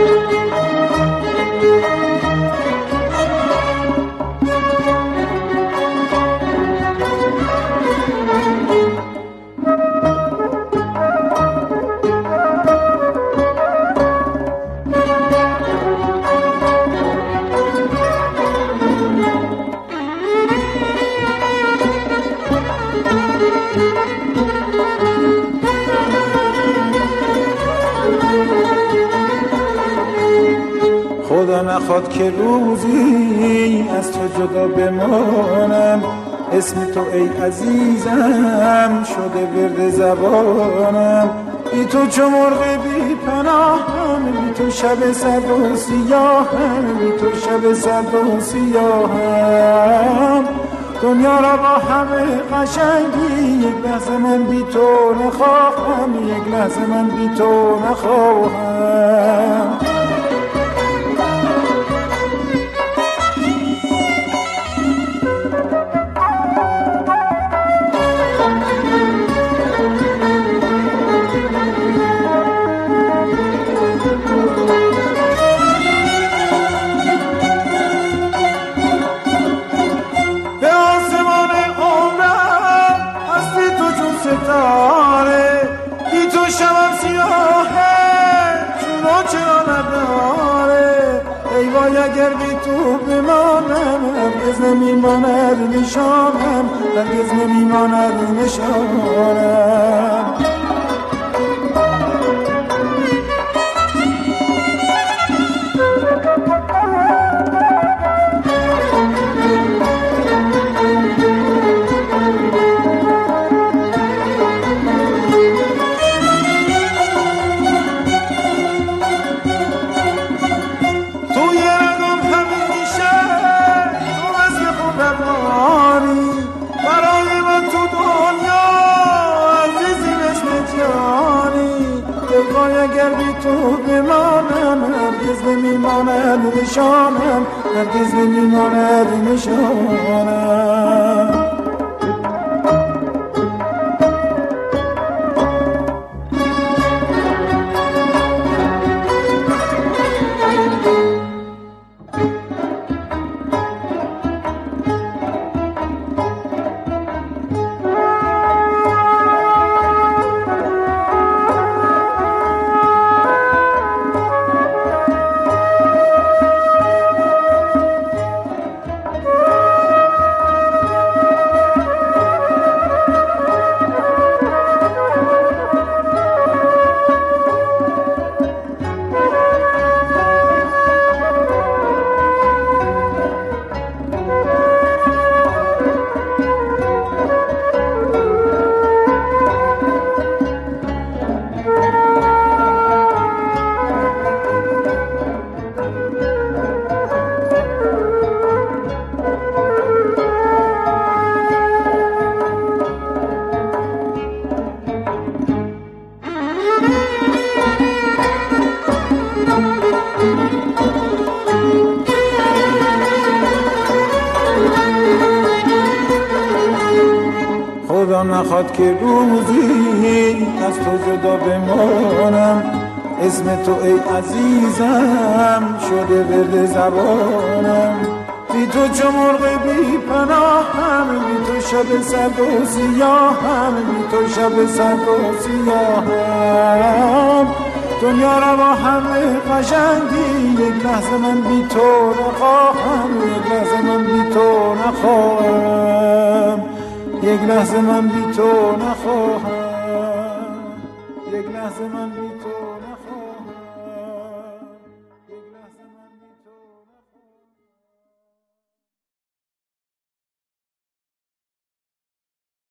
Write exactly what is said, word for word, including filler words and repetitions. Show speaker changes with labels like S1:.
S1: خدا نخواد که روزی از تو جدا بمانم، اسم تو ای عزیزم شده ورد زبانم. بی تو چو مرغ بی پناهم، بی تو شب سرد و سیاهم، بی تو شب سرد و سیاهم. دنیا را با همه قشنگی یک لحظه من بی تو نخواهم، یک لحظه من بی تو نخواهم. بی تو شبم سیاهه چونو چرا نداره، ای وای اگر بی تو بمانم هرگز نمیماند نشانم، هرگز نمیماند نشانم. اگر بی تو بمانم هرگز نمیماند نشانم، هرگز نمیماند نشانم. خدا نخواد که روزی از تو جدا بمانم، اسم تو ای عزیزم شده ورد زبانم. بی تو چو مرغ بی پناهم، بی تو شب سرد و سیاهم، بی تو شب سرد و سیاهم. دنیا را با همه قشنگی یک لحظه من بی تو نخواهم، یک لحظه من بی تو نخواهم، یک لحظه من بی تو نخواهم، یک لحظه من بی تو